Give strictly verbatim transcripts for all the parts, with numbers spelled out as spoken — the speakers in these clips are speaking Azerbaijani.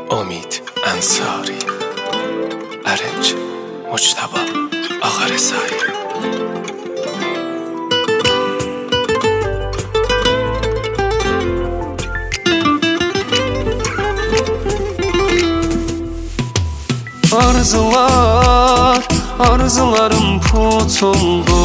امید انصاری، ارنج مجتبی آقا رضایی. Arzular, arzularım put oldu.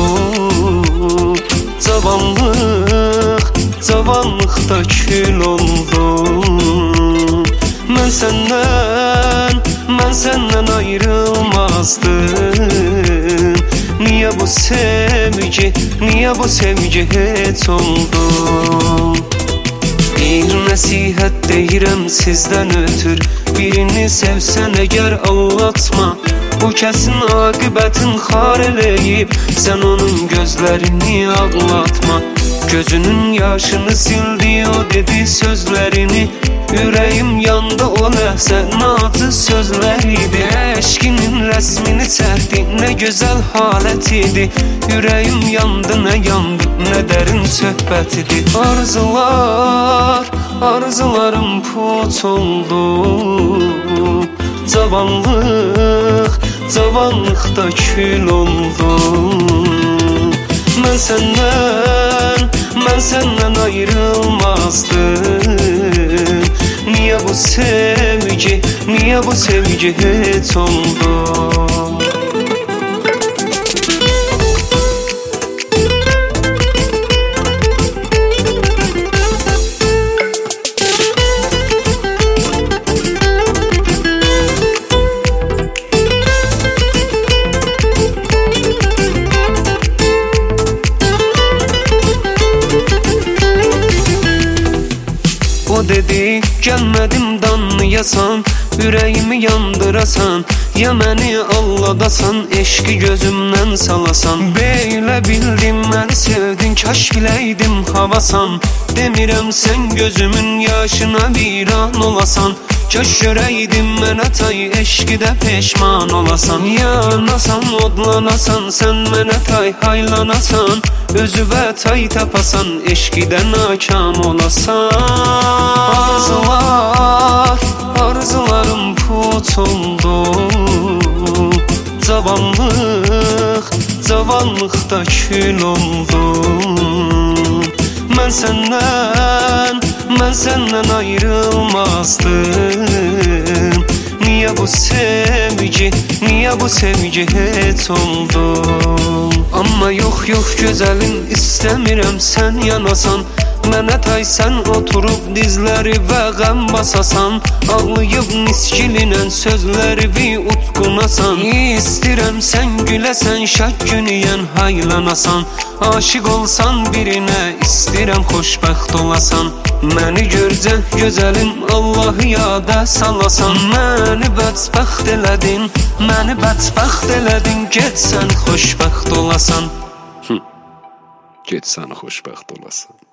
Cavanlıq, cavanlıqda kül oldu. Mən səndən, mən səndən ayrılmazdım. Niyə bu sevgi, niyə bu sevgi heç oldu? Bir nəsihət deyirəm sizdən ötür, birini sevsən əgər aldatma. Bu kəsin aqibətin xar eləyib, sən onun gözlərini ağlatma. Gözünün yaşını sildi, o dedi sözlərini. Ürəyim yandı, o ləhzə nazı sözlər idi. Eşkinin rəsmini çəkdi, nə gözəl halət idi. Ürəyim yandı, nə yandı, nə dərin söhbət idi. Arzular, arzularım put oldu. Cavanlıq, cavanlıqda kül oldu. Mən səndən, mən səndən ayrılmazdım. Niyə bu sevgi, niyə bu sevgi heç oldu? O dedi, gəlmədim danlayasan, ürəyimi yandırasan. Ya məni alladasan, eşqi gözümdən salasan. Belə bildim, məni sevdin, kaş biləydim havasan. Demirəm sən gözümün yaşına viran olasan. Kaş görəydim mənə tay, eşqidə peşman olasan. Yanasan, odlanasan, sən mənə tay haylanasan. Özüvə tay tapasan, eşqidə nakam olasan. Arzular, arzularım put oldu. Cavanlıq, cavanlıqda kül oldu. Mən səndən, mən səndən ayrılmazdım. Niyə bu sevgi, niyə bu sevgi heç oldu? Amma yox, yox gözəlim, istəmirəm sən yanasan. Mənə tay sən oturub dizləri və qəm basasan. Ağlayıb miskilinən sözləri utqunasan. İstirəm sən güləsən, şak günüyən haylanasan. Aşıq olsan birinə, istirəm xoşbəxt olasan. Məni görcə gözəlim, Allahı yada salasan. Məni bədbəxt elədin, məni bədbəxt elədin. Get sən xoşbəxt olasan. Get sən xoşbəxt olasan.